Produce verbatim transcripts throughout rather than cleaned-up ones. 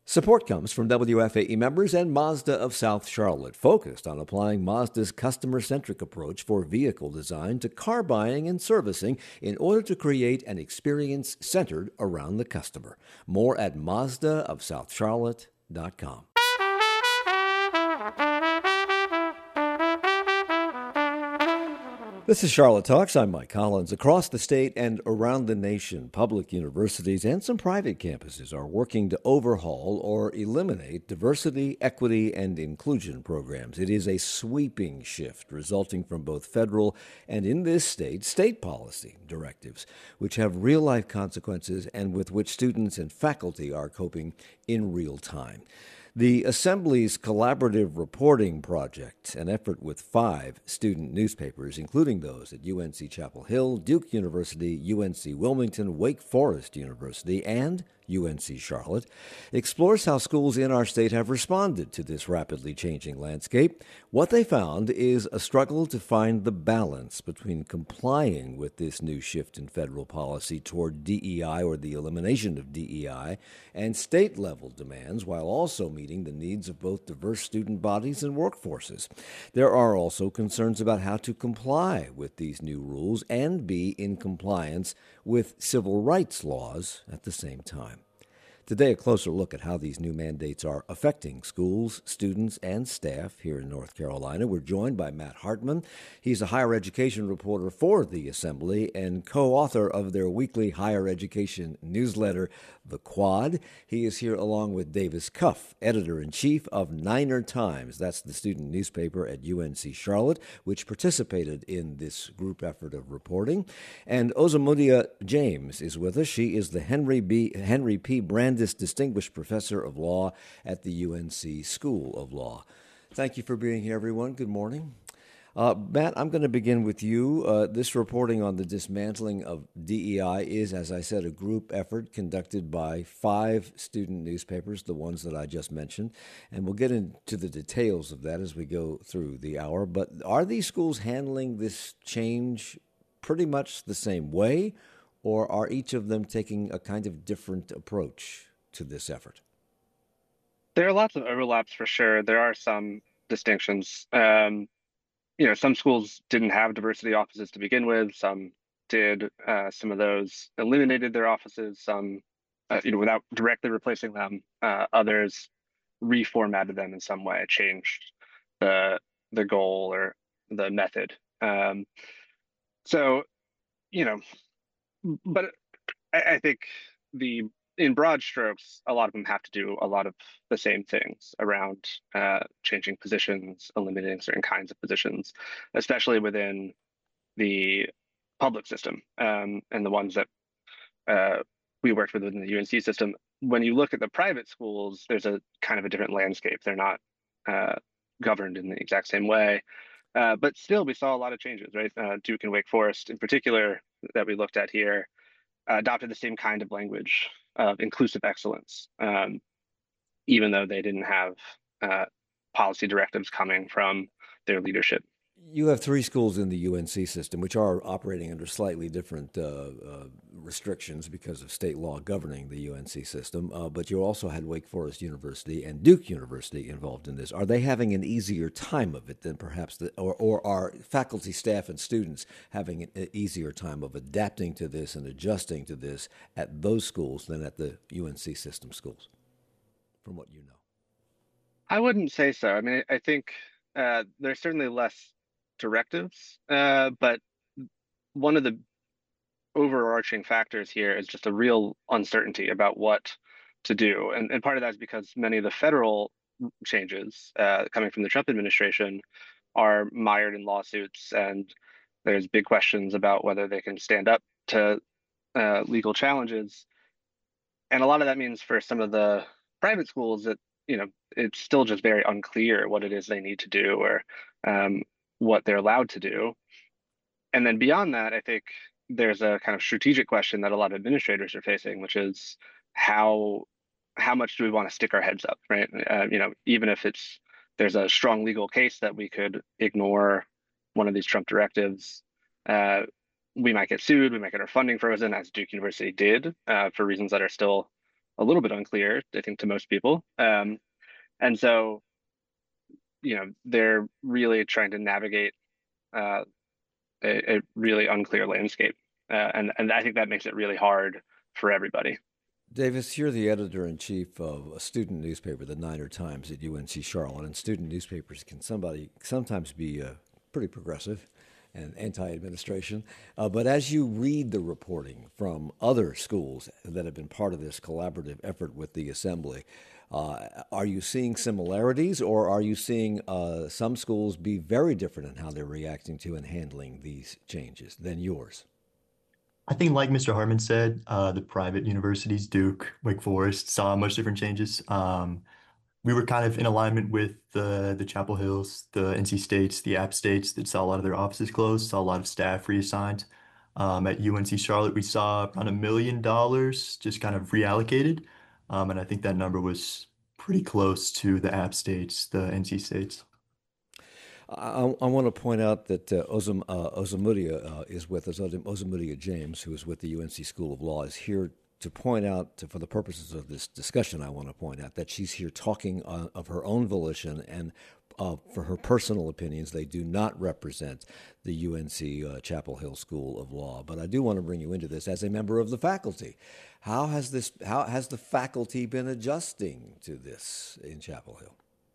Support comes from W F A E members and Mazda of South Charlotte, focused on applying Mazda's customer-centric approach for vehicle design to car buying and servicing in order to create an experience centered around the customer. More at Mazda of South Charlotte dot com. This is Charlotte Talks. I'm Mike Collins. Across the state and around the nation, public universities and some private campuses are working to overhaul or eliminate diversity, equity, and inclusion programs. It is a sweeping shift resulting from both federal and, in this state, state policy directives, which have real-life consequences and with which students and faculty are coping in real time. The Assembly's Collaborative Reporting Project, an effort with five student newspapers, including those at U N C Chapel Hill, Duke University, U N C Wilmington, Wake Forest University, and U N C Charlotte, explores how schools in our state have responded to this rapidly changing landscape. What they found is a struggle to find the balance between complying with this new shift in federal policy toward D E I, or the elimination of D E I, and state-level demands, while also meeting the needs of both diverse student bodies and workforces. There are also concerns about how to comply with these new rules and be in compliance with civil rights laws at the same time. Today, a closer look at how these new mandates are affecting schools, students, and staff here in North Carolina. We're joined by Matt Hartman. He's a higher education reporter for the Assembly and co-author of their weekly higher education newsletter, The Quad. He is here along with Davis Cuff, editor-in-chief of Niner Times. That's the student newspaper at U N C Charlotte, which participated in this group effort of reporting. And Ozomundia James is with us. She is the Henry B. Henry P. Brandis Distinguished Professor of Law at the U N C School of Law. Thank you for being here, everyone. Good morning. Uh, Matt, I'm going to begin with you. Uh, this reporting on the dismantling of D E I is, as I said, a group effort conducted by five student newspapers, the ones that I just mentioned, and we'll get into the details of that as we go through the hour. But are these schools handling this change pretty much the same way, or are each of them taking a kind of different approach to this effort? There are lots of overlaps for sure. There are some distinctions. Um, you know, some schools didn't have diversity offices to begin with. Some did. Uh, some of those eliminated their offices. Some, uh, you know, without directly replacing them. Uh, others reformatted them in some way, changed the the goal or the method. Um, so, you know, but I, I think the in broad strokes, a lot of them have to do a lot of the same things around uh, changing positions, eliminating certain kinds of positions, especially within the public system um, and the ones that uh, we worked with within the U N C system. When you look at the private schools, there's a kind of a different landscape. They're not uh, governed in the exact same way. Uh, but still, we saw a lot of changes, right? Uh, Duke and Wake Forest, in particular, that we looked at here, uh, adopted the same kind of language of inclusive excellence, um, even though they didn't have uh, policy directives coming from their leadership. You have three schools in the U N C system, which are operating under slightly different uh, uh, restrictions because of state law governing the U N C system. Uh, but you also had Wake Forest University and Duke University involved in this. Are they having an easier time of it than perhaps, the, or, or are faculty, staff, and students having an easier time of adapting to this and adjusting to this at those schools than at the U N C system schools, from what you know? I wouldn't say so. I mean, I think uh, there's certainly less directives, uh, but one of the overarching factors here is just a real uncertainty about what to do. And, and part of that is because many of the federal changes uh, coming from the Trump administration are mired in lawsuits, and there's big questions about whether they can stand up to uh, legal challenges. And a lot of that means for some of the private schools that, you know, it's still just very unclear what it is they need to do or um, what they're allowed to do. And then beyond that, I think there's a kind of strategic question that a lot of administrators are facing, which is how how much do we want to stick our heads up, right? Uh, you know, even if it's there's a strong legal case that we could ignore one of these Trump directives, uh, we might get sued, we might get our funding frozen, as Duke University did, uh, for reasons that are still a little bit unclear, I think, to most people. Um, and so, you know, they're really trying to navigate uh, a, a really unclear landscape. Uh, and, and I think that makes it really hard for everybody. Davis, you're the editor in chief of a student newspaper, the Niner Times at U N C Charlotte, and student newspapers can somebody sometimes be uh, pretty progressive and anti-administration. Uh, but as you read the reporting from other schools that have been part of this collaborative effort with the assembly, uh, are you seeing similarities, or are you seeing uh, some schools be very different in how they're reacting to and handling these changes than yours? I think, like mister Harmon said, uh, the private universities, Duke, Wake Forest, saw much different changes. Um, we were kind of in alignment with the the Chapel Hills, the N C States, the App States that saw a lot of their offices closed, saw a lot of staff reassigned. Um, at U N C Charlotte, we saw around a million dollars just kind of reallocated, um, and I think that number was pretty close to the App States, the N C States. I, I want to point out that uh, Ozam, uh, Ozamudia uh, is with us. Ozam- Ozamudia James, who is with the U N C School of Law, is here to point out, to, for the purposes of this discussion, I want to point out that she's here talking uh, of her own volition and uh, for her personal opinions. They do not represent the U N C uh, Chapel Hill School of Law. But I do want to bring you into this as a member of the faculty. How has this? How has the faculty been adjusting to this in Chapel Hill?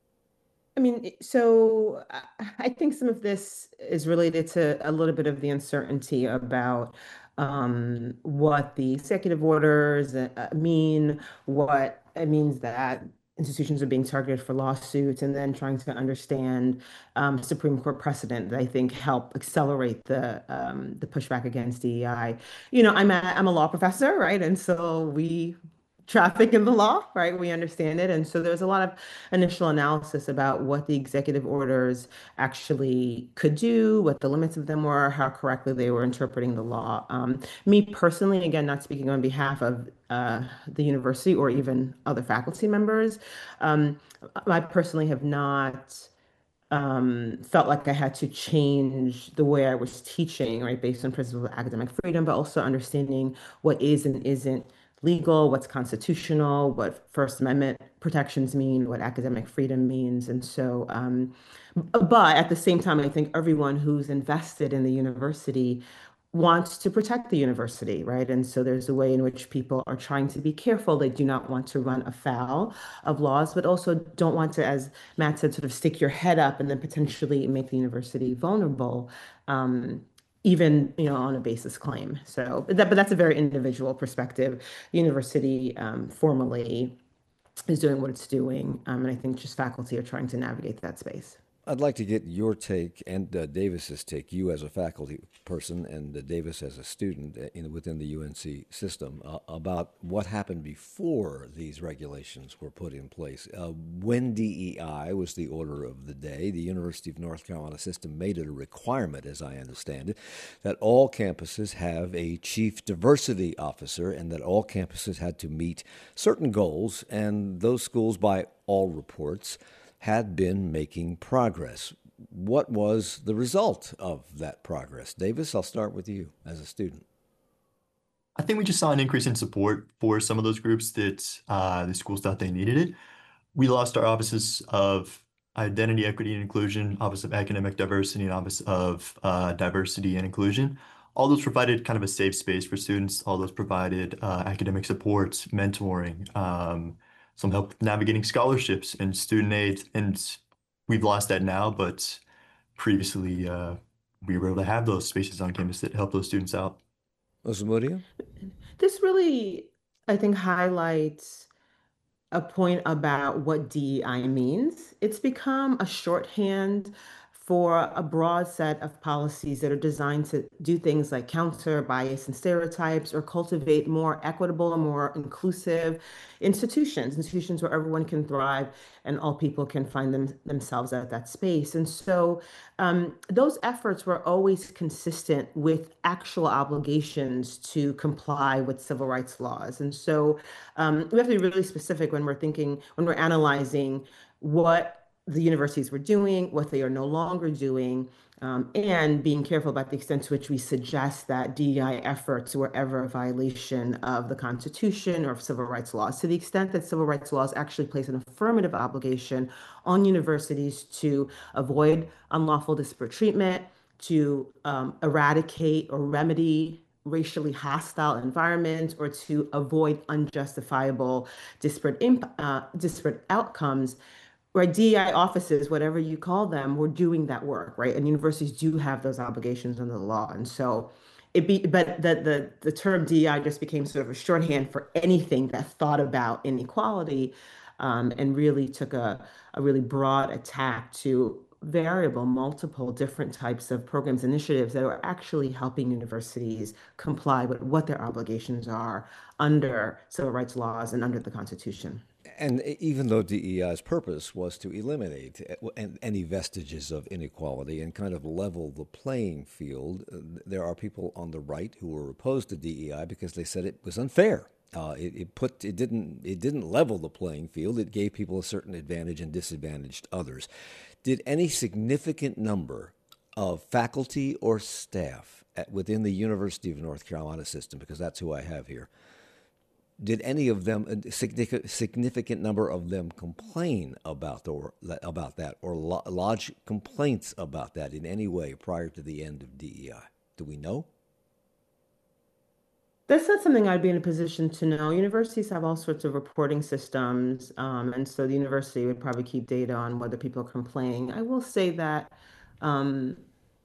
I mean, so I I think some of this is related to a little bit of the uncertainty about um, what the executive orders uh, mean, what it means that institutions are being targeted for lawsuits, and then trying to understand um, Supreme Court precedent that I think help accelerate the um, the pushback against D E I. You know, I'm a I'm a law professor, right? And so we traffic in the law, right? We understand it. And so there's a lot of initial analysis about what the executive orders actually could do, what the limits of them were, how correctly they were interpreting the law. Um, me personally, again, not speaking on behalf of uh, the university or even other faculty members, um, I personally have not um, felt like I had to change the way I was teaching, right, based on principles of academic freedom, but also understanding what is and isn't legal, what's constitutional, what First Amendment protections mean, what academic freedom means. And so, um, but at the same time, I think everyone who's invested in the university wants to protect the university, right? And so there's a way in which people are trying to be careful. They do not want to run afoul of laws, but also don't want to, as Matt said, sort of stick your head up and then potentially make the university vulnerable, um, even, you know, on a basis claim. So that, but that's a very individual perspective. The university um, formally is doing what it's doing, um, and I think just faculty are trying to navigate that space. I'd like to get your take and uh, Davis's take, you as a faculty person and uh, Davis as a student uh, in, within the U N C system, uh, about what happened before these regulations were put in place. Uh, when D E I was the order of the day, the University of North Carolina system made it a requirement, as I understand it, that all campuses have a chief diversity officer and that all campuses had to meet certain goals, and those schools, by all reports, had been making progress. What was the result of that progress? Davis, I'll start with you as a student. I think we just saw an increase in support for some of those groups that uh, the schools thought they needed it. We lost our offices of identity, equity, and inclusion, office of academic diversity, and office of uh, diversity and inclusion. All those provided kind of a safe space for students. All those provided uh, academic support, mentoring, um, some help navigating scholarships and student aid. And we've lost that now, but previously uh, we were able to have those spaces on campus that help those students out. Osamudia? This really, I think, highlights a point about what D E I means. It's become a shorthand for a broad set of policies that are designed to do things like counter bias and stereotypes or cultivate more equitable and more inclusive institutions, institutions where everyone can thrive and all people can find them, themselves at that space. And so um, those efforts were always consistent with actual obligations to comply with civil rights laws. And so um, we have to be really specific when we're thinking, when we're analyzing what the universities were doing, what they are no longer doing, um, and being careful about the extent to which we suggest that D E I efforts were ever a violation of the Constitution or of civil rights laws. To the extent that civil rights laws actually place an affirmative obligation on universities to avoid unlawful disparate treatment, to um, eradicate or remedy racially hostile environments, or to avoid unjustifiable disparate imp- uh, disparate outcomes, right? D E I offices, whatever you call them, were doing that work, right? And universities do have those obligations under the law. And so it be, but the the the term D E I just became sort of a shorthand for anything that thought about inequality, um, and really took a a really broad attack to variable, multiple different types of programs, initiatives that are actually helping universities comply with what their obligations are under civil rights laws and under the Constitution. And even though D E I's purpose was to eliminate any vestiges of inequality and kind of level the playing field, there are people on the right who were opposed to D E I because they said it was unfair. Uh, it, it put it didn't it didn't level the playing field. It gave people a certain advantage and disadvantaged others. Did any significant number of faculty or staff at, within the University of North Carolina system, because that's who I have here, did any of them, a significant, significant number of them, complain about or about that, or lodge complaints about that in any way prior to the end of D E I? Do we know? That's not something I'd be in a position to know. Universities have all sorts of reporting systems, um, and so the university would probably keep data on whether people are complaining. I will say that, um,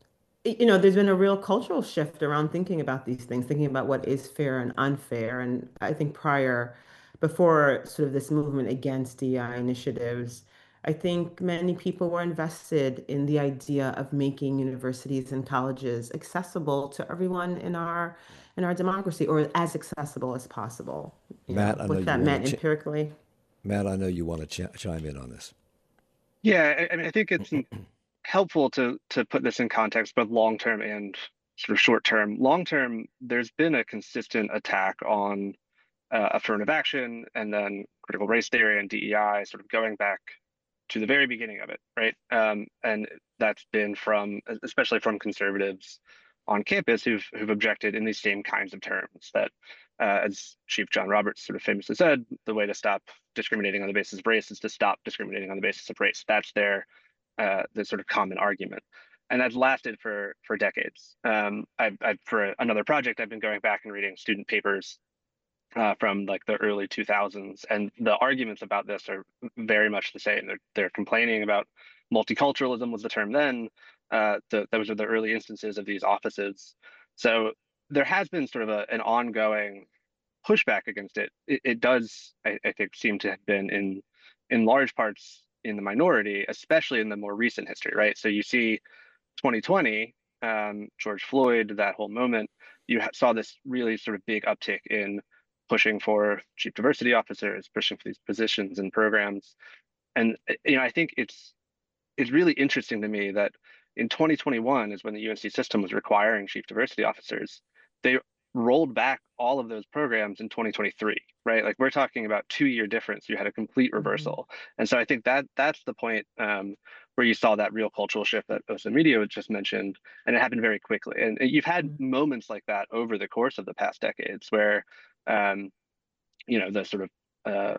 you know, there's been a real cultural shift around thinking about these things, thinking about what is fair and unfair. And I think prior, before sort of this movement against D E I initiatives, I think many people were invested in the idea of making universities and colleges accessible to everyone in our in our democracy, or as accessible as possible. You Matt, know, I know what you that want meant to ch- empirically. Matt, I know you want to ch- chime in on this. Yeah, I, I mean, I think it's helpful to to put this in context, both long term and sort of short term. Long term, there's been a consistent attack on uh, affirmative action and then critical race theory and D E I, sort of going back to the very beginning of it, right? Um, and that's been from, especially from conservatives on campus who've who've objected in these same kinds of terms. That, uh, as Chief John Roberts sort of famously said, the way to stop discriminating on the basis of race is to stop discriminating on the basis of race. That's their uh, the sort of common argument, and that's lasted for for decades. Um, I've, I've for another project, I've been going back and reading student papers uh, from like the early two thousands, and the arguments about this are very much the same. They're they're complaining about multiculturalism was the term then. Uh, the, those are the early instances of these offices. So there has been sort of a, an ongoing pushback against it. It, it does, I, I think, seem to have been in in large parts in the minority, especially in the more recent history, right? So you see twenty twenty, um, George Floyd, that whole moment, you ha- saw this really sort of big uptick in pushing for chief diversity officers, pushing for these positions and programs. And you know, I think it's it's really interesting to me that in twenty twenty-one is when the U N C system was requiring chief diversity officers. They rolled back all of those programs in twenty twenty-three, right? Like we're talking about two year difference. You had a complete Mhm. reversal. And so I think that that's the point um, where you saw that real cultural shift that Osa Media just mentioned, and it happened very quickly. And you've had Mhm. moments like that over the course of the past decades where, um, you know, the sort of uh,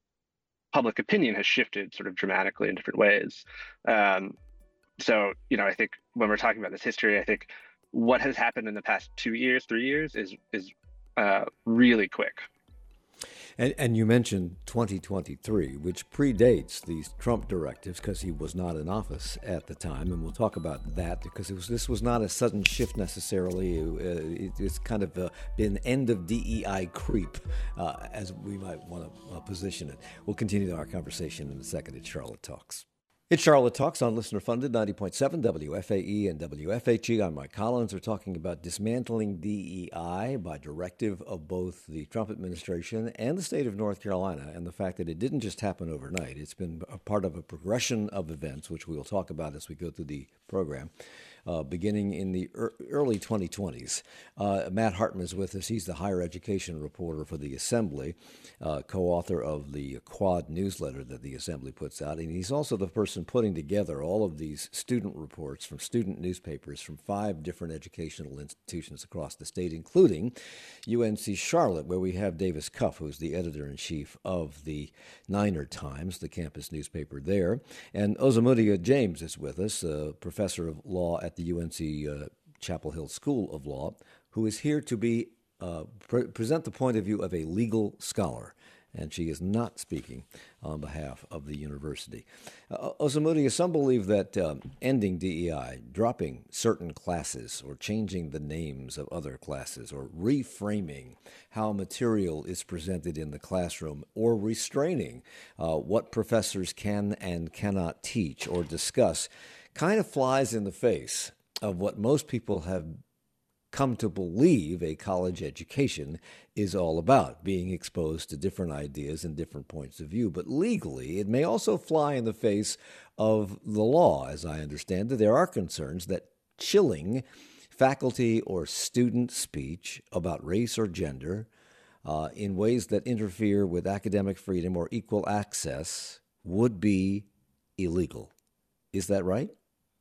public opinion has shifted sort of dramatically in different ways. Um, so, you know, I think when we're talking about this history, I think what has happened in the past two years, three years is is uh, really quick. And, and you mentioned twenty twenty-three, which predates these Trump directives because he was not in office at the time. And we'll talk about that because it was this was not a sudden shift necessarily. Uh, it, it's kind of uh, been end of D E I creep, uh, as we might want to uh, position it. We'll continue our conversation in a second at Charlotte Talks. It's Charlotte Talks on Listener Funded ninety point seven W F A E and W F H E. I'm Mike Collins. We're talking about dismantling D E I by directive of both the Trump administration and the state of North Carolina, and the fact that it didn't just happen overnight. It's been a part of a progression of events, which we'll talk about as we go through the program. uh, beginning in the er- early twenty twenties. Uh, Matt Hartman is with us. He's the higher education reporter for the Assembly, uh, co-author of the Quad newsletter that the Assembly puts out, and he's also the person putting together all of these student reports from student newspapers from five different educational institutions across the state, including U N C Charlotte, where we have Davis Cuff, who's the editor-in-chief of the Niner Times, the campus newspaper there. And Osamudia James is with us, a professor of law at the U N C uh, Chapel Hill School of Law, who is here to be uh, pre- present the point of view of a legal scholar. And she is not speaking on behalf of the university. Uh, Osamudia, some believe that um, ending D E I, dropping certain classes or changing the names of other classes or reframing how material is presented in the classroom or restraining uh, what professors can and cannot teach or discuss kind of flies in the face of what most people have come to believe a college education is all about, being exposed to different ideas and different points of view. But legally, it may also fly in the face of the law, as I understand it. There are concerns that chilling faculty or student speech about race or gender uh, in ways that interfere with academic freedom or equal access would be illegal. Is that right?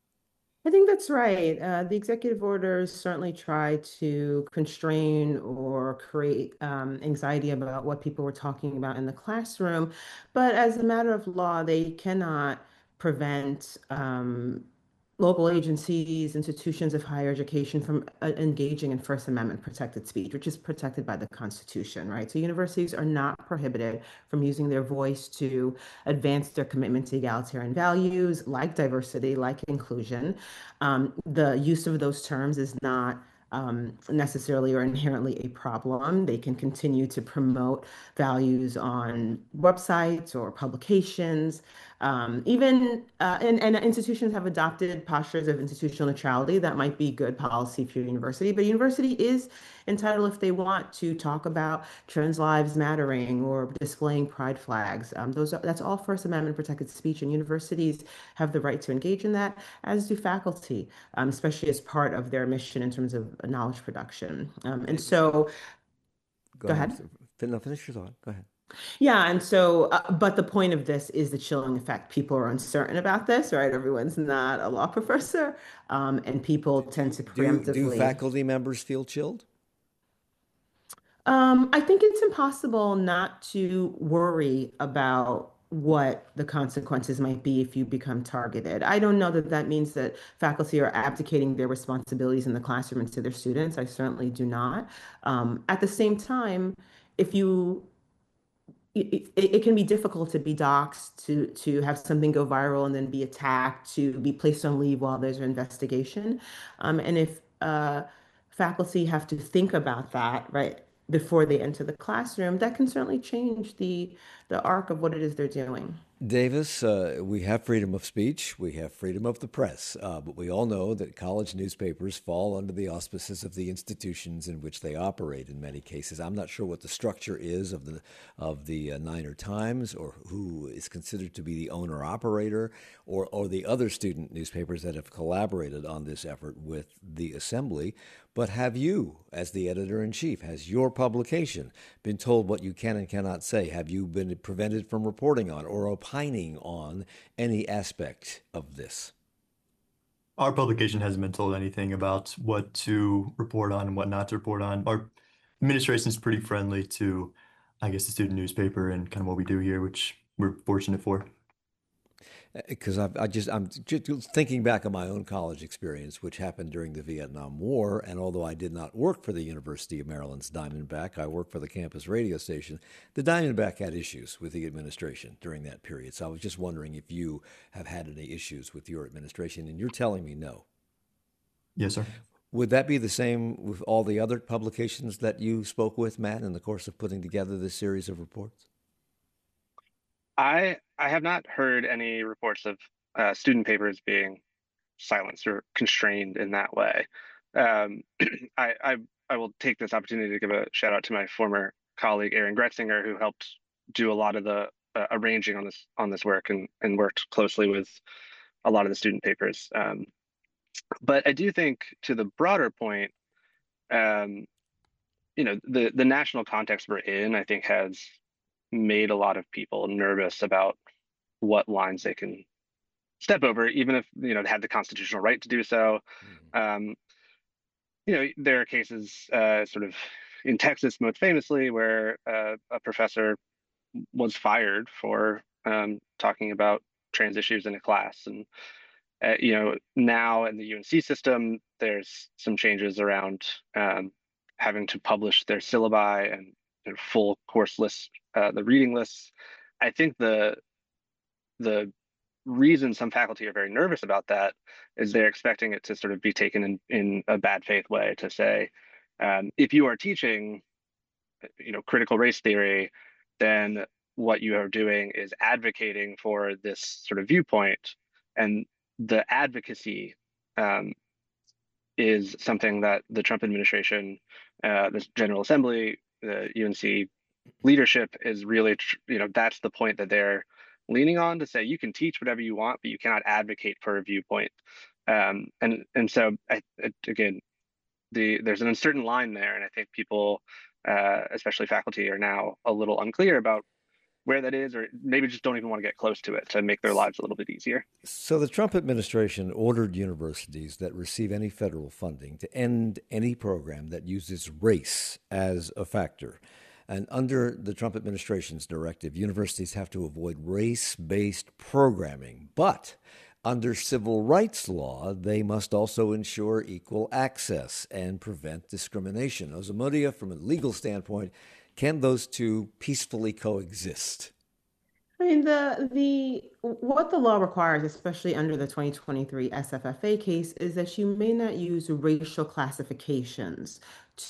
I think that's right. Uh, the executive orders certainly try to constrain or create um, anxiety about what people were talking about in the classroom. But as a matter of law, they cannot prevent um, local agencies, institutions of higher education from uh, engaging in First Amendment protected speech, which is protected by the Constitution, right? So universities are not prohibited from using their voice to advance their commitment to egalitarian values like diversity, like inclusion. Um, the use of those terms is not um, necessarily or inherently a problem. They can continue to promote values on websites or publications. Um, even uh, and, and institutions have adopted postures of institutional neutrality that might be good policy for your university, but a university is entitled, if they want, to talk about trans lives mattering or displaying pride flags. Um, those are, that's all First Amendment protected speech, and universities have the right to engage in that, as do faculty, um, especially as part of their mission in terms of knowledge production. Um, and so, Go go ahead. ahead. No, finish your thought. Go ahead. Yeah, and so, uh, but the point of this is the chilling effect. People are uncertain about this, right? Everyone's not a law professor, um, and people tend to Do do preemptively. faculty members feel chilled? Um, I think it's impossible not to worry about what the consequences might be if you become targeted. I don't know that that means that faculty are abdicating their responsibilities in the classroom and to their students. I certainly do not. Um, at the same time, if you it, it, it can be difficult to be doxxed, to to have something go viral and then be attacked, to be placed on leave while there's an investigation. Um, and if uh, faculty have to think about that, right, before they enter the classroom, that can certainly change the the arc of what it is they're doing. Davis, uh, we have freedom of speech, we have freedom of the press, uh, but we all know that college newspapers fall under the auspices of the institutions in which they operate. In many cases, I'm not sure what the structure is of the of the uh, Niner Times, or who is considered to be the owner operator, or or the other student newspapers that have collaborated on this effort with the Assembly. But have you, as the editor in chief, has your publication been told what you can and cannot say? Have you been prevented from reporting on or opining on any aspect of this? Our publication hasn't been told anything about what to report on and what not to report on. Our administration is pretty friendly to, I guess, the student newspaper and kind of what we do here, which we're fortunate for. Because I, I just I'm just thinking back on my own college experience, which happened during the Vietnam War, and although I did not work for the University of Maryland's Diamondback, I worked for the campus radio station. The Diamondback had issues with the administration during that period, so I was just wondering if you have had any issues with your administration, and you're telling me no. Yes, sir. Would that be the same with all the other publications that you spoke with, Matt, in the course of putting together this series of reports? I I have not heard any reports of uh, student papers being silenced or constrained in that way. Um, I, I I will take this opportunity to give a shout out to my former colleague Aaron Gretzinger, who helped do a lot of the uh, arranging on this on this work and and worked closely with a lot of the student papers. Um, But I do think to the broader point, um, you know, the the national context we're in, I think, has made a lot of people nervous about what lines they can step over, even if, you know, they had the constitutional right to do so. Mhm. Um, you know, there are cases, uh, sort of in Texas, most famously, where uh, a professor was fired for um, talking about trans issues in a class. And uh, you know, now in the U N C system, there's some changes around um, having to publish their syllabi and their full course lists, uh, the reading lists. I think the the reason some faculty are very nervous about that is they're expecting it to sort of be taken in, in a bad faith way to say, um, if you are teaching, you know, critical race theory, then what you are doing is advocating for this sort of viewpoint, and the advocacy um, is something that the Trump administration, uh, the General Assembly, the U N C leadership is really, you know, that's the point that they're leaning on, to say you can teach whatever you want, but you cannot advocate for a viewpoint. Um, and and so I, again, the there's an uncertain line there, and I think people, uh, especially faculty, are now a little unclear about where that is, or maybe just don't even want to get close to it to make their lives a little bit easier. So the Trump administration ordered universities that receive any federal funding to end any program that uses race as a factor. And under the Trump administration's directive, universities have to avoid race-based programming. But under civil rights law, they must also ensure equal access and prevent discrimination. Ozomudia, from a legal standpoint, can those two peacefully coexist? I mean, the the what the law requires, especially under the twenty twenty-three S F F A case, is that you may not use racial classifications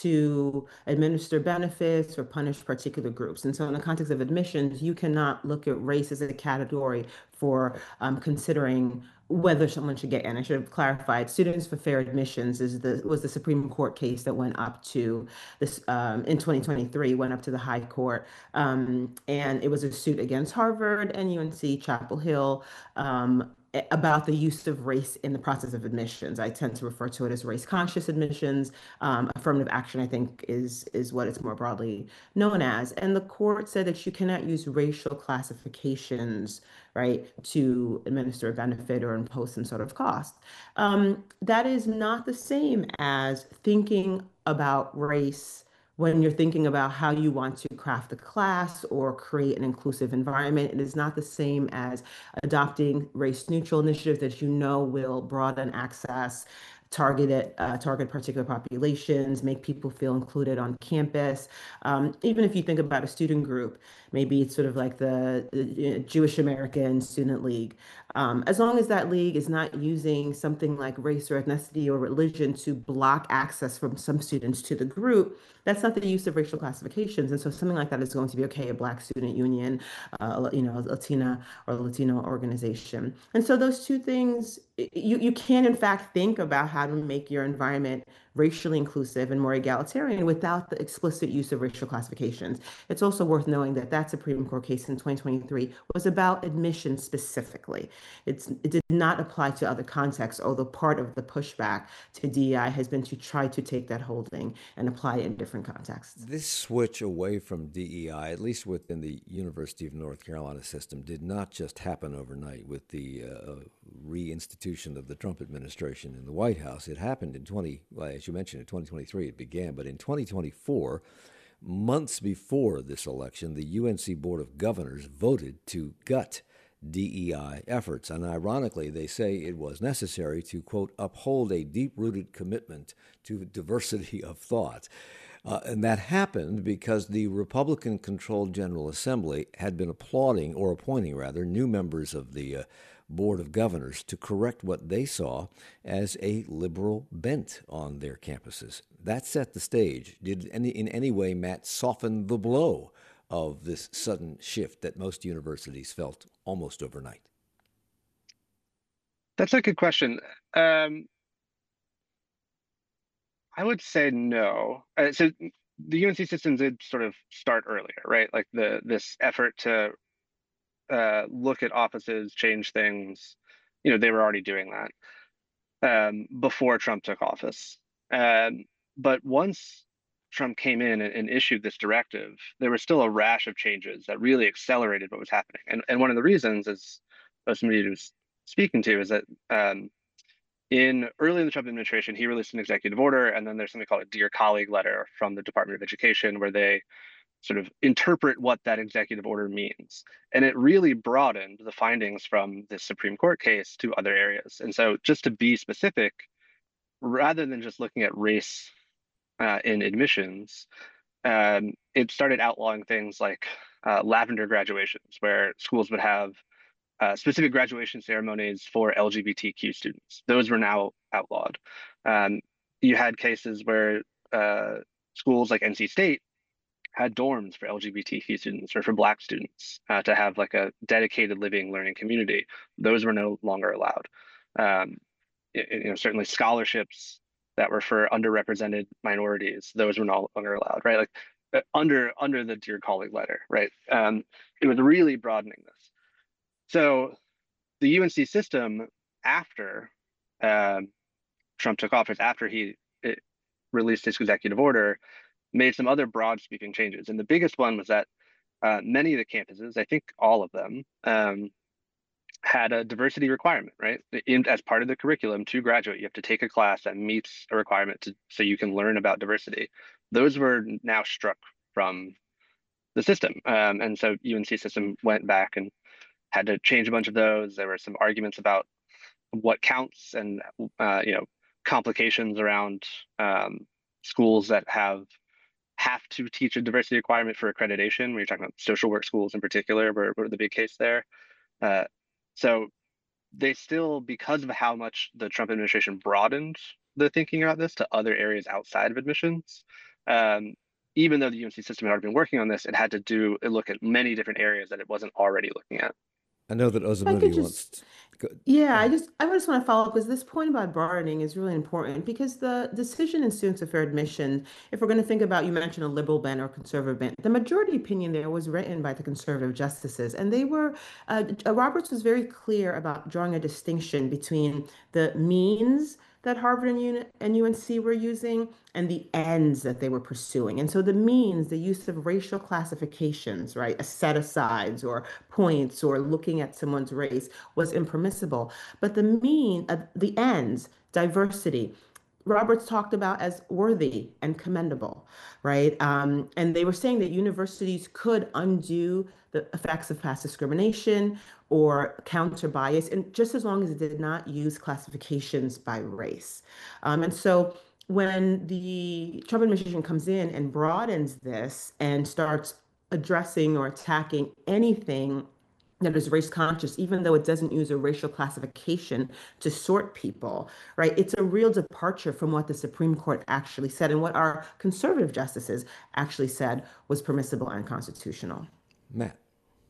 to administer benefits or punish particular groups. And so, in the context of admissions, you cannot look at race as a category for um, considering whether someone should get in. I should have clarified. Students for Fair Admissions is the was the Supreme Court case that went up to this um, in twenty twenty-three, went up to the High Court, um, and it was a suit against Harvard and U N C Chapel Hill. Um, about the use of race in the process of admissions. I tend to refer to it as race conscious admissions. Um, affirmative action, I think, is is what it's more broadly known as. And the court said that you cannot use racial classifications, right, to administer a benefit or impose some sort of cost. Um, that is not the same as thinking about race when you're thinking about how you want to craft a class or create an inclusive environment. It is not the same as adopting race neutral initiatives that you know will broaden access, target it, uh, target particular populations, make people feel included on campus. Um, even if you think about a student group, maybe it's sort of like the, the Jewish American Student League. Um, as long as that league is not using something like race or ethnicity or religion to block access from some students to the group, that's not the use of racial classifications. And so something like that is going to be okay, a Black Student Union, uh, you know, Latina or Latino organization. And so those two things, you, you can in fact think about how to make your environment racially inclusive and more egalitarian without the explicit use of racial classifications. It's also worth knowing that that Supreme Court case in twenty twenty-three was about admission specifically. It's, it did not apply to other contexts, although part of the pushback to D E I has been to try to take that holding and apply it in different contexts. This switch away from D E I, at least within the University of North Carolina system, did not just happen overnight with the uh, reinstitution of the Trump administration in the White House. It happened in twenty, well, as you mentioned, in twenty twenty-three it began, but in twenty twenty-four, months before this election, the U N C Board of Governors voted to gut D E I efforts. And ironically, they say it was necessary to, quote, uphold a deep-rooted commitment to diversity of thought. Uh, and that happened because the Republican-controlled General Assembly had been applauding, or appointing rather, new members of the uh, Board of Governors to correct what they saw as a liberal bent on their campuses. That set the stage. Did any, in any way, Matt, soften the blow of this sudden shift that most universities felt almost overnight? That's a good question. Um, I would say no. Uh, so the U N C system did sort of start earlier, right? Like the this effort to uh, look at offices, change things. You know, they were already doing that. um, before Trump took office. Um, but once Trump came in and, and issued this directive, there was still a rash of changes that really accelerated what was happening. And and one of the reasons, as, as somebody was speaking to, is that um, in early in the Trump administration, he released an executive order, and then there's something called a Dear Colleague letter from the Department of Education, where they sort of interpret what that executive order means. And it really broadened the findings from this Supreme Court case to other areas. And so, just to be specific, rather than just looking at race uh, in admissions, um, it started outlawing things like uh, lavender graduations, where schools would have uh, specific graduation ceremonies for L G B T Q students. Those were now outlawed. Um, you had cases where uh, schools like N C State had dorms for L G B T Q students or for Black students uh, to have like a dedicated living learning community. Those were no longer allowed. Um, it, you know, certainly scholarships that were for underrepresented minorities, those were no longer allowed, right? Like uh, under under the Dear Colleague letter, right? Um, it was really broadening this. So the U N C system, after um, Trump took office, after he it, released his executive order, made some other broad sweeping changes. And the biggest one was that uh, many of the campuses, I think all of them, um, had a diversity requirement, right? In, as part of the curriculum to graduate, you have to take a class that meets a requirement to, so you can learn about diversity. Those were now struck from the system. Um, and so U N C system went back and had to change a bunch of those. There were some arguments about what counts and, uh, you know, complications around um, schools that have have to teach a diversity requirement for accreditation. When you're talking about social work schools in particular, were, were the big case there. Uh, so they still, because of how much the Trump administration broadened the thinking about this to other areas outside of admissions, um, even though the U N C system had already been working on this, it had to do it look at many different areas that it wasn't already looking at. I know that I could Osamundi wants just, to go. yeah, Go I ahead. just, I just want to follow up because this point about broadening is really important because the decision in students of fair admission, if we're going to think about, you mentioned a liberal bent or conservative bent, the majority opinion there was written by the conservative justices, and they were, uh, Roberts was very clear about drawing a distinction between the means that Harvard and, Un and U N C were using and the ends that they were pursuing. And so the means, the use of racial classifications, right, set-asides or points or looking at someone's race was impermissible. But the mean, uh, the ends, diversity, Roberts talked about as worthy and commendable, right? Um, and they were saying that universities could undo the effects of past discrimination or counter bias, and just as long as it did not use classifications by race. Um, and so when the Trump administration comes in and broadens this and starts addressing or attacking anything that is race conscious, even though it doesn't use a racial classification to sort people, right? It's a real departure from what the Supreme Court actually said and what our conservative justices actually said was permissible and constitutional. Matt.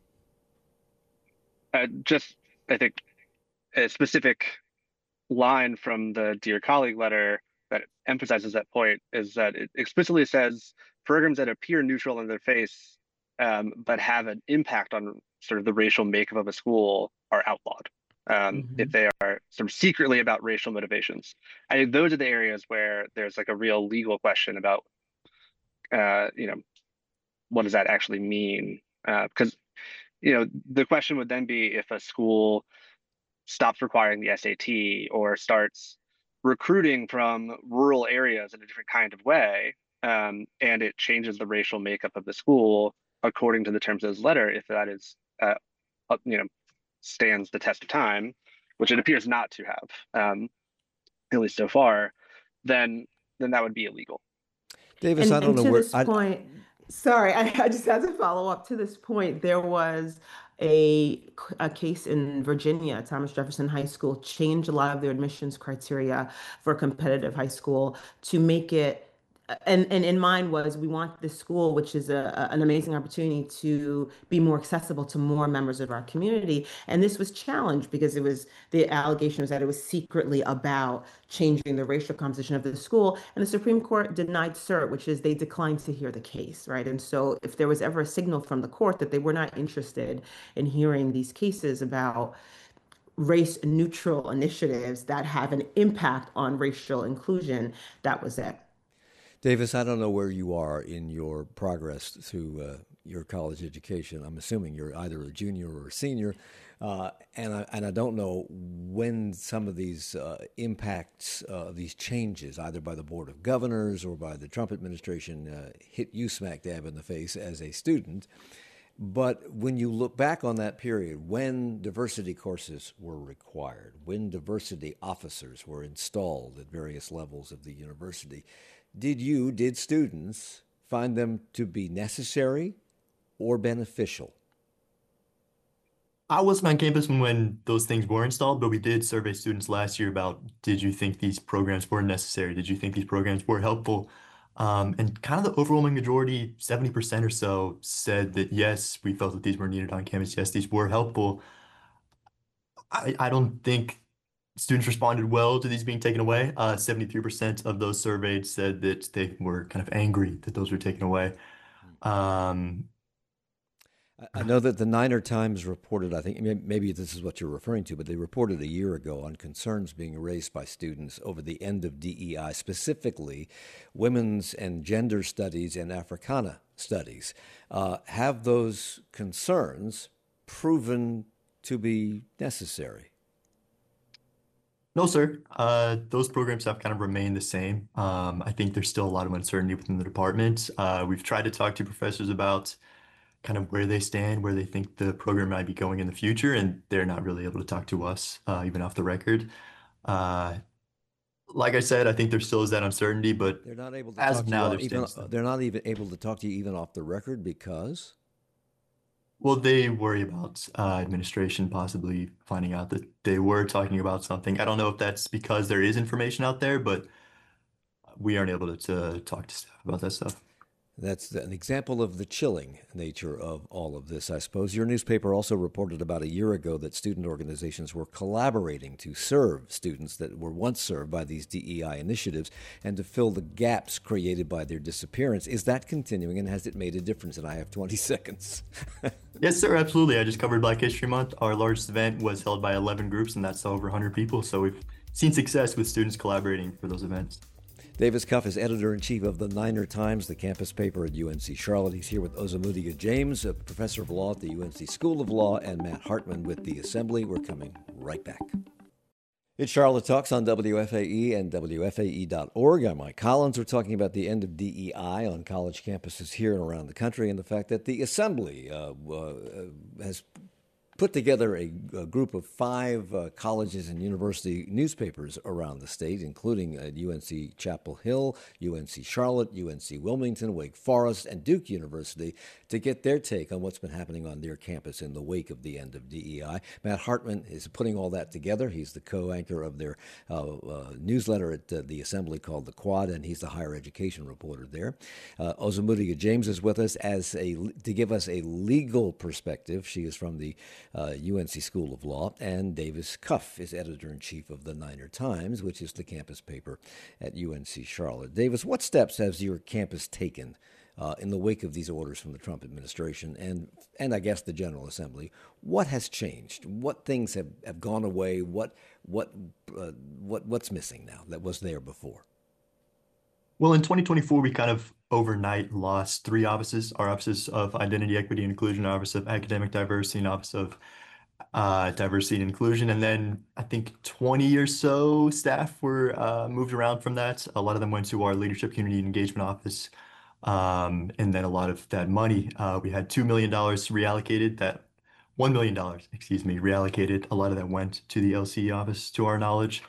Uh, just, I think, a specific line from the Dear Colleague letter that emphasizes that point is that it explicitly says programs that appear neutral in their face, um, but have an impact on sort of the racial makeup of a school are outlawed. Um, Mm-hmm. if they are sort of secretly about racial motivations. I think those are the areas where there's like a real legal question about, uh, you know, what does that actually mean? Uh, because, you know, the question would then be if a school stops requiring the S A T or starts recruiting from rural areas in a different kind of way, um, and it changes the racial makeup of the school according to the terms of this letter, if that is, uh, uh, you know, stands the test of time, which it appears not to have, um, at least so far, then then that would be illegal. Davis, I And don't and know to where this I, point, sorry, I, I just had to follow up. To this point, there was a, a case in Virginia. Thomas Jefferson High School changed a lot of their admissions criteria for competitive high school to make it. And, and in mind was we want this school, which is a, a- an amazing opportunity to be more accessible to more members of our community. And this was challenged because it was the allegation was that it was secretly about changing the racial composition of the school. And the Supreme Court denied cert, which is they declined to hear the case, right? And so if there was ever a signal from the court that they were not interested in hearing these cases about race neutral initiatives that have an impact on racial inclusion, that was it. Davis, I don't know where you are in your progress through uh, your college education. I'm assuming you're either a junior or a senior, uh, and I, and I don't know when some of these uh, impacts of uh, these changes, either by the Board of Governors or by the Trump administration, uh, hit you smack dab in the face as a student. But when you look back on that period, when diversity courses were required, when diversity officers were installed at various levels of the university, did you, did students find them to be necessary or beneficial? I wasn't on campus when those things were installed, but we did survey students last year about, did you think these programs were necessary? Did you think these programs were helpful? Um, and kind of the overwhelming majority, seventy percent or so, said that yes, we felt that these were needed on campus. Yes, these were helpful. I, I don't think students responded well to these being taken away. Uh, seventy-three percent of those surveyed said that they were kind of angry that those were taken away. Um, I know that the Niner Times reported, I think maybe this is what you're referring to, but they reported a year ago on concerns being raised by students over the end of D E I, specifically women's and gender studies and Africana studies. Uh, have those concerns proven to be necessary? No, sir. Uh, those programs have kind of remained the same. Um, I think there's still a lot of uncertainty within the department. Uh, we've tried to talk to professors about kind of where they stand, where they think the program might be going in the future, and they're not really able to talk to us, uh, even off the record. Uh, like I said, I think there still is that uncertainty, but they're not able to as talk of to now, you there's even. things. They're not even able to talk to you even off the record because. Well, they worry about uh, administration possibly finding out that they were talking about something. I don't know if that's because there is information out there, but we aren't able to, to talk to staff about that stuff. That's an example of the chilling nature of all of this, I suppose. Your newspaper also reported about a year ago that student organizations were collaborating to serve students that were once served by these D E I initiatives and to fill the gaps created by their disappearance. Is that continuing, and has it made a difference? And I have twenty seconds. Yes, sir, absolutely. I just covered Black History Month. Our largest event was held by eleven groups, and that's over one hundred people. So we've seen success with students collaborating for those events. Davis Cuff is editor-in-chief of the Niner Times, the campus paper at U N C Charlotte. He's here with Osamudia James, a professor of law at the U N C School of Law, and Matt Hartman with the Assembly. We're coming right back. It's Charlotte Talks on W F A E and W F A E dot org. I'm Mike Collins. We're talking about the end of D E I on college campuses here and around the country, and the fact that the Assembly uh, uh, has put together a, a group of five uh, colleges and university newspapers around the state, including uh, U N C Chapel Hill, U N C Charlotte, U N C Wilmington, Wake Forest, and Duke University, to get their take on what's been happening on their campus in the wake of the end of D E I. Matt Hartman is putting all that together. He's the co-anchor of their uh, uh, newsletter at uh, the Assembly called The Quad, and he's the higher education reporter there. Uh, Osamudia James is with us as a to give us a legal perspective. She is from the Uh, U N C School of Law, and Davis Cuff is editor-in-chief of the Niner Times, which is the campus paper at U N C Charlotte. Davis, what steps has your campus taken uh, in the wake of these orders from the Trump administration and, and I guess the General Assembly? What has changed? What things have, have gone away? What, what, uh, what, what's missing now that was there before? Well, in twenty twenty-four, we kind of overnight lost three offices: our Offices of Identity, Equity, and Inclusion, our Office of Academic Diversity, and Office of uh, Diversity and Inclusion. And then I think twenty or so staff were uh, moved around from that. A lot of them went to our Leadership, Community, and Engagement Office. Um, and then a lot of that money, uh, we had two million dollars reallocated, that one million dollars, excuse me, reallocated. A lot of that went to the L C E office, to our knowledge.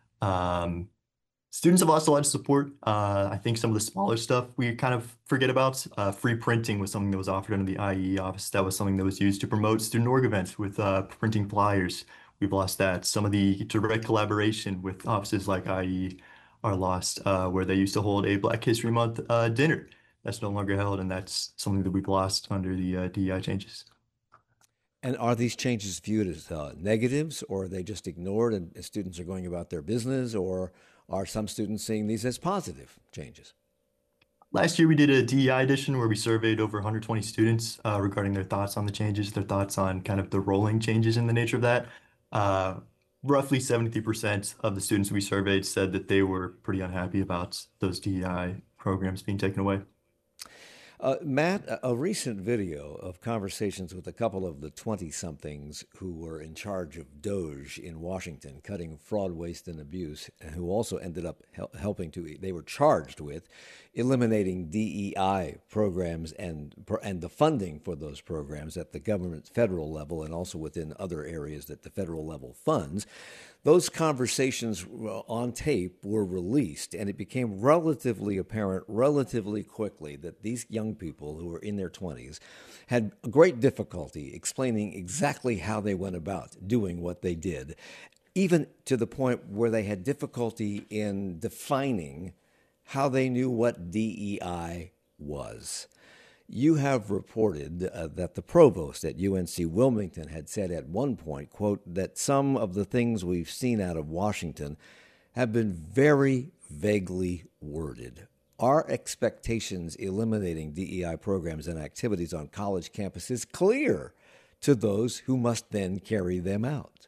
Um, Students have lost a lot of support. Uh, I think some of the smaller stuff we kind of forget about. Uh, free printing was something that was offered under the I E E office. That was something that was used to promote student org events with uh, printing flyers. We've lost that. Some of the direct collaboration with offices like I E E are lost, uh, where they used to hold a Black History Month uh, dinner. That's no longer held, and that's something that we've lost under the uh, D E I changes. And are these changes viewed as uh, negatives, or are they just ignored and students are going about their business, or are some students seeing these as positive changes? Last year, we did a D E I edition where we surveyed over one hundred twenty students uh, regarding their thoughts on the changes, their thoughts on kind of the rolling changes in the nature of that. Uh, roughly seventy percent of the students we surveyed said that they were pretty unhappy about those D E I programs being taken away. Uh, Matt, a a recent video of conversations with a couple of the twenty-somethings who were in charge of DOGE in Washington, cutting fraud, waste, and abuse, and who also ended up hel- helping to, they were charged with eliminating D E I programs and, and the funding for those programs at the government federal level and also within other areas that the federal level funds. Those conversations on tape were released, and it became relatively apparent relatively quickly that these young people who were in their twenties had great difficulty explaining exactly how they went about doing what they did, even to the point where they had difficulty in defining how they knew what D E I was. You have reported uh, that the provost at U N C Wilmington had said at one point, quote, that some of the things we've seen out of Washington have been very vaguely worded. Are expectations eliminating D E I programs and activities on college campuses clear to those who must then carry them out?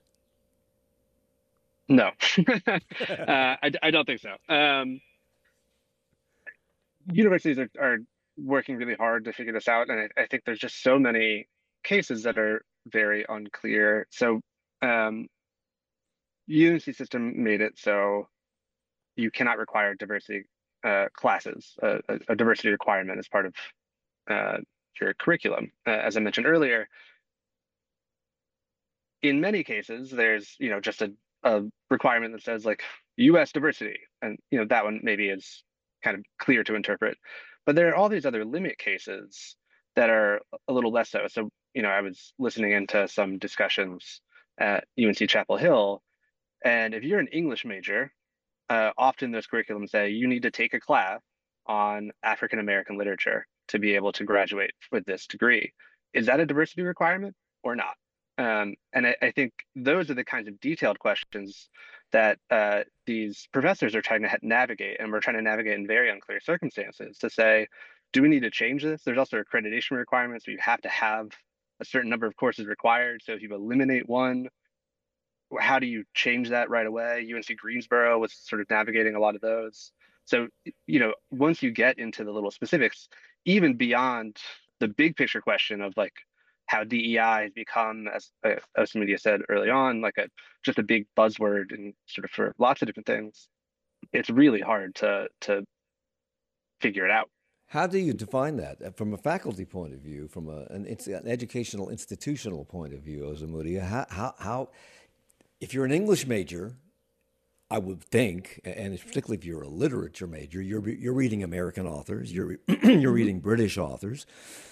No, uh, I, I don't think so. Um, universities are, are working really hard to figure this out, and I, I think there's just so many cases that are very unclear. So, um, U N C system made it so you cannot require diversity uh, classes, uh, a, a diversity requirement as part of uh, your curriculum. Uh, as I mentioned earlier, in many cases, there's you know just a, a requirement that says like U S diversity, and you know that one maybe is kind of clear to interpret. But there are all these other limit cases that are a little less so. So you know I was listening into some discussions at U N C Chapel Hill, and if you're an English major, uh, often those curriculums say you need to take a class on African American literature to be able to graduate with this degree. Is that a diversity requirement or not? Um, and I, I think those are the kinds of detailed questions that uh, these professors are trying to navigate, and we're trying to navigate in very unclear circumstances to say, do we need to change this? There's also accreditation requirements, so you have to have a certain number of courses required. So if you eliminate one, how do you change that right away? U N C Greensboro was sort of navigating a lot of those. So, you know, once you get into the little specifics, even beyond the big picture question of like how D E I has become, as uh, as media said early on, like a just a big buzzword and sort of for lots of different things, it's really hard to to figure it out. How do you define that from a faculty point of view, from a, an, an educational institutional point of view, Ozomudia? How, how, how, if you're an English major, I would think, and particularly if you're a literature major, you're you're reading American authors, you're you're reading British authors.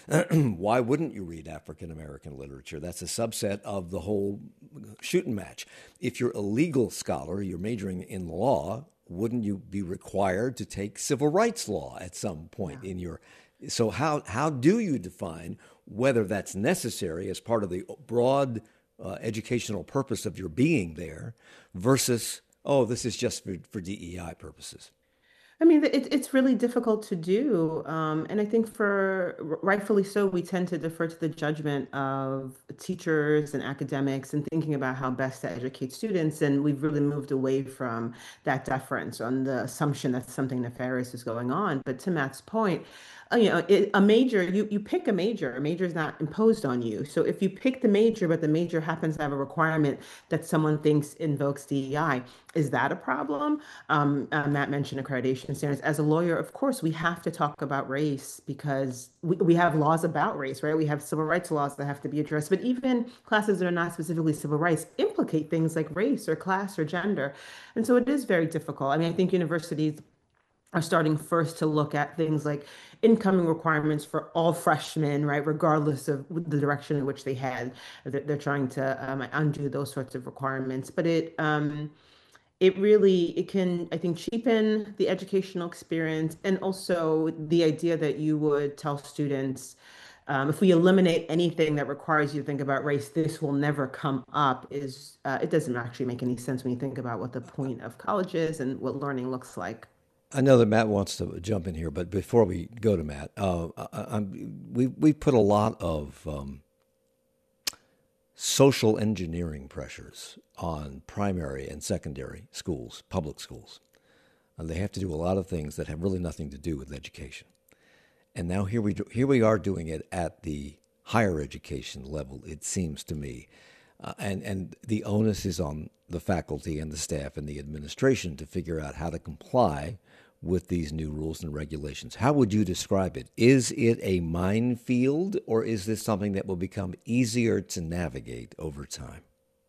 Why wouldn't you read African American literature? That's a subset of the whole shooting match. If you're a legal scholar, you're majoring in law, wouldn't you be required to take civil rights law at some point yeah. in your? So how how do you define whether that's necessary as part of the broad uh, educational purpose of your being there versus, oh, this is just for, for D E I purposes? I mean, it, it's really difficult to do. Um, and I think for rightfully so, we tend to defer to the judgment of teachers and academics and thinking about how best to educate students. And we've really moved away from that deference on the assumption that something nefarious is going on. But to Matt's point, uh, you know, it, a major, you, you pick a major, a major is not imposed on you. So if you pick the major, but the major happens to have a requirement that someone thinks invokes D E I, is that a problem? Um, uh, Matt mentioned accreditation standards. As a lawyer, of course, we have to talk about race because we, we have laws about race, right? We have civil rights laws that have to be addressed. But even classes that are not specifically civil rights implicate things like race or class or gender. And so it is very difficult. I mean, I think universities are starting first to look at things like incoming requirements for all freshmen, right, regardless of the direction in which they head. They're, they're trying to um, undo those sorts of requirements. But it, um, it really it can I think cheapen the educational experience, and also the idea that you would tell students, um, if we eliminate anything that requires you to think about race, this will never come up, is uh, it doesn't actually make any sense when you think about what the point of college is and what learning looks like. I know that Matt wants to jump in here, but before we go to Matt, uh, I, I'm, we we put a lot of um, social engineering pressures on primary and secondary schools, public schools. And they have to do a lot of things that have really nothing to do with education. And now here we do, here we are doing it at the higher education level, it seems to me. Uh, and, and the onus is on the faculty and the staff and the administration to figure out how to comply with these new rules and regulations. How would you describe it? Is it a minefield, or is this something that will become easier to navigate over time?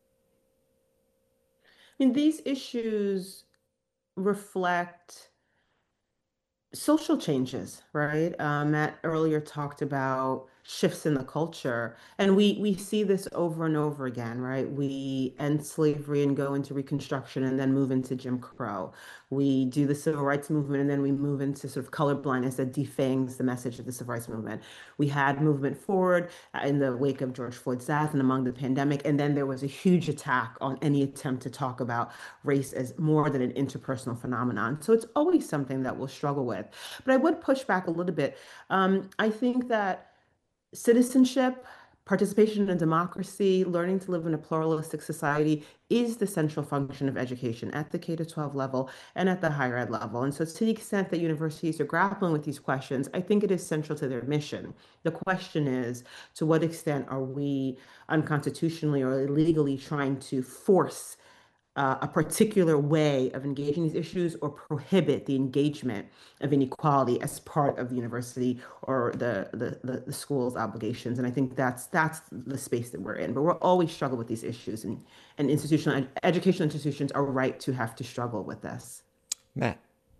I mean, these issues reflect social changes, right? Uh, Matt earlier talked about shifts in the culture, and we we see this over and over again, right? We end slavery and go into Reconstruction, and then move into Jim Crow. We do the civil rights movement, and then we move into sort of colorblindness that defangs the message of the civil rights movement. We had movement forward uh, in the wake of George Floyd's death and among the pandemic, and then there was a huge attack on any attempt to talk about race as more than an interpersonal phenomenon. So it's always something that we'll struggle with. But I would push back a little bit. Um, I think that citizenship, participation in democracy, learning to live in a pluralistic society is the central function of education at the K to twelve level and at the higher ed level. And so, to the extent that universities are grappling with these questions, I think it is central to their mission. The question is, to what extent are we unconstitutionally or illegally trying to force uh, a particular way of engaging these issues or prohibit the engagement of inequality as part of the university or the, the, the, the school's obligations. And I think that's that's the space that we're in. But we're always struggle with these issues, and, and institutional ed- educational institutions are right to have to struggle with this. Matt.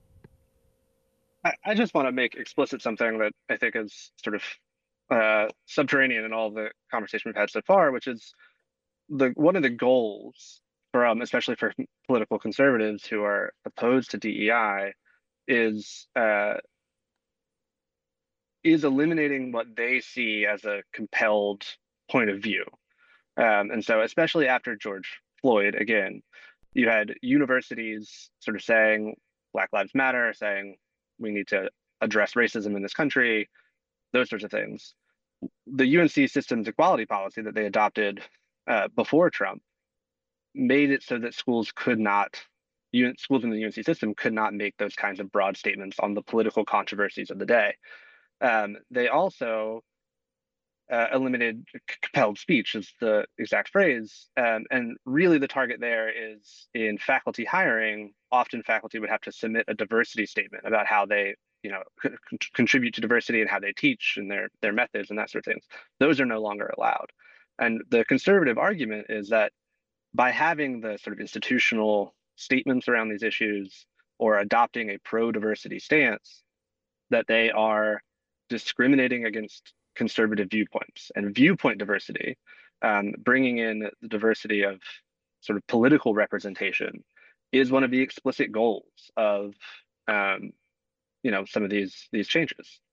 I, I just want to make explicit something that I think is sort of uh, subterranean in all the conversation we've had so far, which is the one of the goals from, especially for political conservatives who are opposed to D E I, is uh, is eliminating what they see as a compelled point of view. Um, and so, especially after George Floyd, again, you had universities sort of saying Black Lives Matter, saying we need to address racism in this country, those sorts of things. The U N C systems equality policy that they adopted uh, before Trump made it so that schools could not, schools in the U N C system could not make those kinds of broad statements on the political controversies of the day. Um, they also uh, eliminated compelled speech, is the exact phrase. Um, and really the target there is in faculty hiring. Often faculty would have to submit a diversity statement about how they, you know, c- contribute to diversity and how they teach and their, their methods and that sort of things. Those are no longer allowed. And the conservative argument is that by having the sort of institutional statements around these issues or adopting a pro-diversity stance, that they are discriminating against conservative viewpoints and viewpoint diversity, um, bringing in the diversity of sort of political representation is one of the explicit goals of, um, you know, some of these these changes.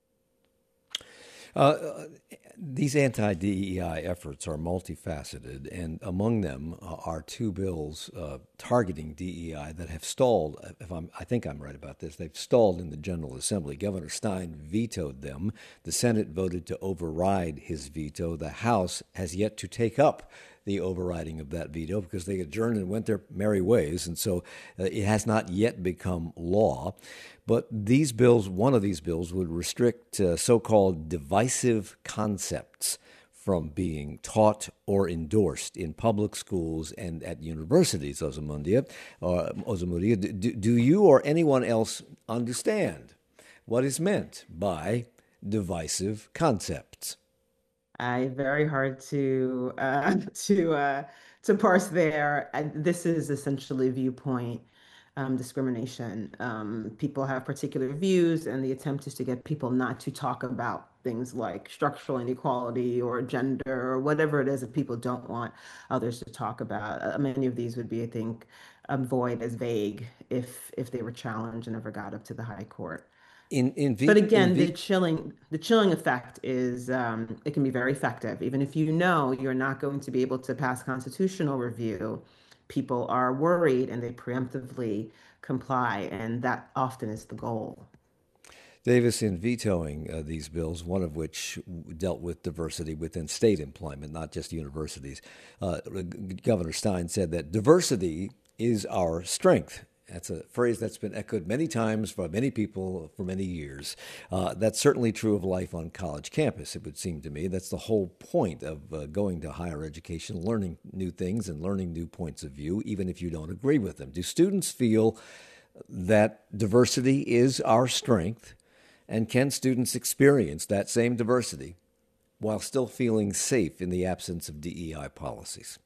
Uh, these anti-D E I efforts are multifaceted, and among them uh, are two bills uh, targeting D E I that have stalled. If I'm, I think I'm right about this. They've stalled in the General Assembly. Governor Stein vetoed them. The Senate voted to override his veto. The House has yet to take up the overriding of that veto because they adjourned and went their merry ways, and so uh, it has not yet become law. But these bills, one of these bills would restrict uh, so-called divisive concepts from being taught or endorsed in public schools and at universities, Ozomundia. Uh, Ozomundia, do, do you or anyone else understand what is meant by divisive concepts? I very hard to uh, to uh, to parse there. And this is essentially viewpoint um, discrimination. Um, people have particular views, and the attempt is to get people not to talk about things like structural inequality or gender or whatever it is that people don't want others to talk about. Uh, many of these would be, I think, um, void as vague if if they were challenged and ever got up to the high court. In in But v, in again, the v, chilling the chilling effect is um, it can be very effective. Even if you know you're not going to be able to pass constitutional review, people are worried and they preemptively comply, and that often is the goal. Davis, in vetoing uh, these bills, one of which dealt with diversity within state employment, not just universities, uh, Governor Stein said that diversity is our strength. That's a phrase that's been echoed many times by many people for many years. Uh, that's certainly true of life on college campus, it would seem to me. That's the whole point of uh, going to higher education, learning new things and learning new points of view, even if you don't agree with them. Do students feel that diversity is our strength? And can students experience that same diversity while still feeling safe in the absence of D E I policies?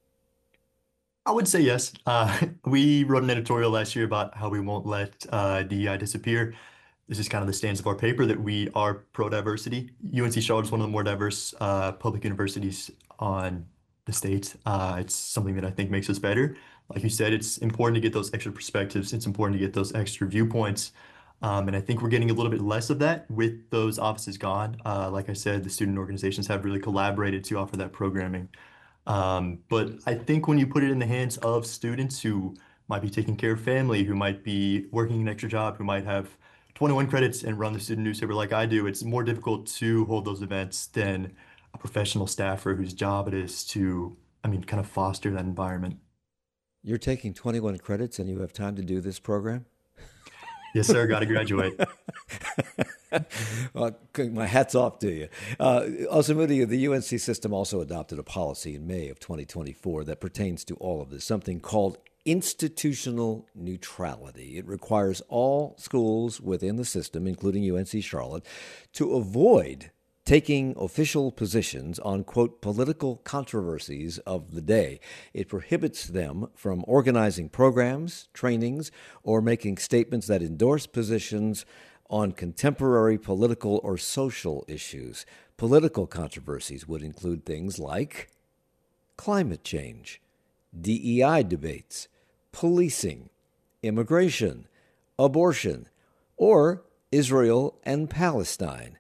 I would say yes. Uh, we wrote an editorial last year about how we won't let uh, D E I disappear. This is kind of the stance of our paper, that we are pro-diversity. U N C Charlotte is one of the more diverse uh, public universities on the state. Uh, it's something that I think makes us better. Like you said, it's important to get those extra perspectives. It's important to get those extra viewpoints. Um, and I think we're getting a little bit less of that with those offices gone. Uh, like I said, the student organizations have really collaborated to offer that programming. Um, but I think when you put it in the hands of students who might be taking care of family, who might be working an extra job, who might have twenty-one credits and run the student newspaper like I do, it's more difficult to hold those events than a professional staffer whose job it is to, I mean, kind of foster that environment. You're taking twenty-one credits and you have time to do this program? Yes, sir. Got to graduate. Well, my hat's off to you. Uh, Osamudia, the U N C system also adopted a policy in May of twenty twenty-four that pertains to all of this, something called institutional neutrality. It requires all schools within the system, including U N C Charlotte, to avoid taking official positions on, quote, political controversies of the day. It prohibits them from organizing programs, trainings, or making statements that endorse positions on contemporary political or social issues. Political controversies would include things like climate change, D E I debates, policing, immigration, abortion, or Israel and Palestine.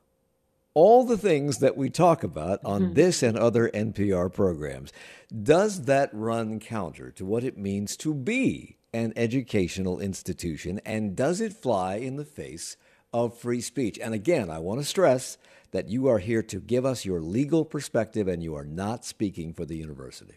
All the things that we talk about on mm-hmm. this and other N P R programs. Does that run counter to what it means to be an educational institution, and does it fly in the face of free speech? And again, I want to stress that you are here to give us your legal perspective, and you are not speaking for the university.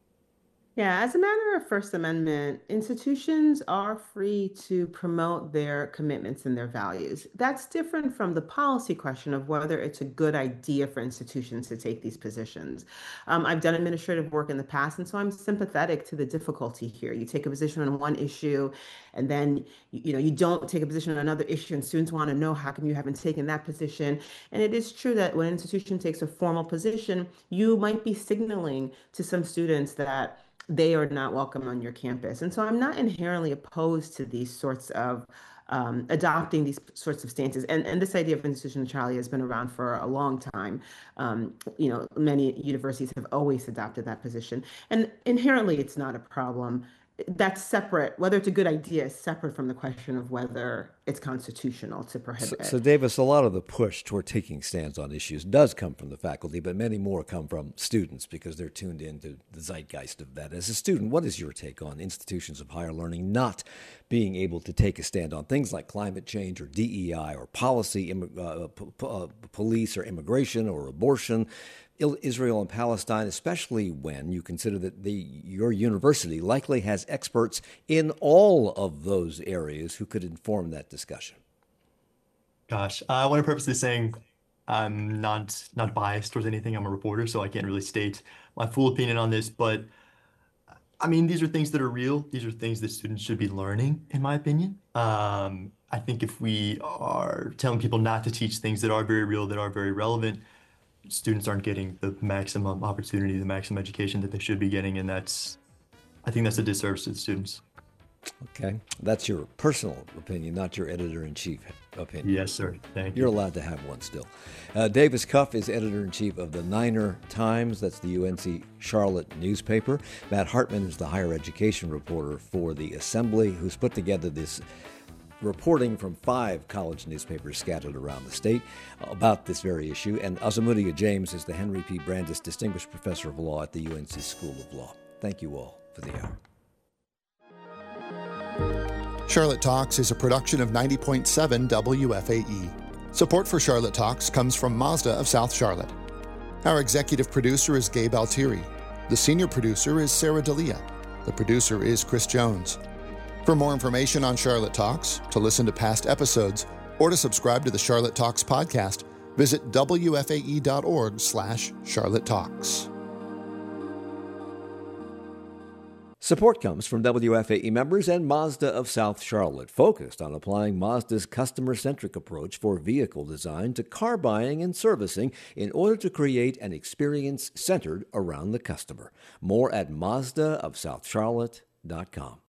Yeah, as a matter of First Amendment, institutions are free to promote their commitments and their values. That's different from the policy question of whether it's a good idea for institutions to take these positions. Um, I've done administrative work in the past, and so I'm sympathetic to the difficulty here. You take a position on one issue, and then you know you don't take a position on another issue, and students want to know how come you haven't taken that position. And it is true that when an institution takes a formal position, you might be signaling to some students that they are not welcome on your campus. And so I'm not inherently opposed to these sorts of um, adopting these sorts of stances. And, and this idea of institutional neutrality has been around for a long time. Um, you know, many universities have always adopted that position. And inherently, it's not a problem. That's separate. Whether it's a good idea is separate from the question of whether it's constitutional to prohibit. So, so, Davis, a lot of the push toward taking stands on issues does come from the faculty, but many more come from students because they're tuned into the zeitgeist of that. As a student, what is your take on institutions of higher learning not being able to take a stand on things like climate change or D E I or policy, uh, p- uh, police or immigration or abortion? Israel and Palestine, especially when you consider that the, your university likely has experts in all of those areas who could inform that discussion? Gosh, I want to purposely saying I'm not not biased towards anything. I'm a reporter, so I can't really state my full opinion on this. But I mean, these are things that are real. These are things that students should be learning, in my opinion. Um, I think if we are telling people not to teach things that are very real, that are very relevant, students aren't getting the maximum opportunity, the maximum education that they should be getting, and that's, I think that's a disservice to the students. Okay, that's your personal opinion, not your editor-in-chief opinion. Yes, sir. Thank you. You're allowed to have one still. Uh, Davis Cuff is editor-in-chief of the Niner Times. That's the U N C Charlotte newspaper. Matt Hartman is the higher education reporter for the Assembly, who's put together this reporting from five college newspapers scattered around the state about this very issue. And Osamudia James is the Henry P. Brandis Distinguished Professor of Law at the U N C School of Law. Thank you all for the hour. Charlotte Talks is a production of ninety point seven W F A E. Support for Charlotte Talks comes from Mazda of South Charlotte. Our executive producer is Gabe Altieri. The senior producer is Sarah D'Elia. The producer is Chris Jones. For more information on Charlotte Talks, to listen to past episodes, or to subscribe to the Charlotte Talks podcast, visit W F A E dot org slash Charlotte Talks. Support comes from W F A E members and Mazda of South Charlotte, focused on applying Mazda's customer-centric approach for vehicle design to car buying and servicing in order to create an experience centered around the customer. More at Mazda of South Charlotte dot com.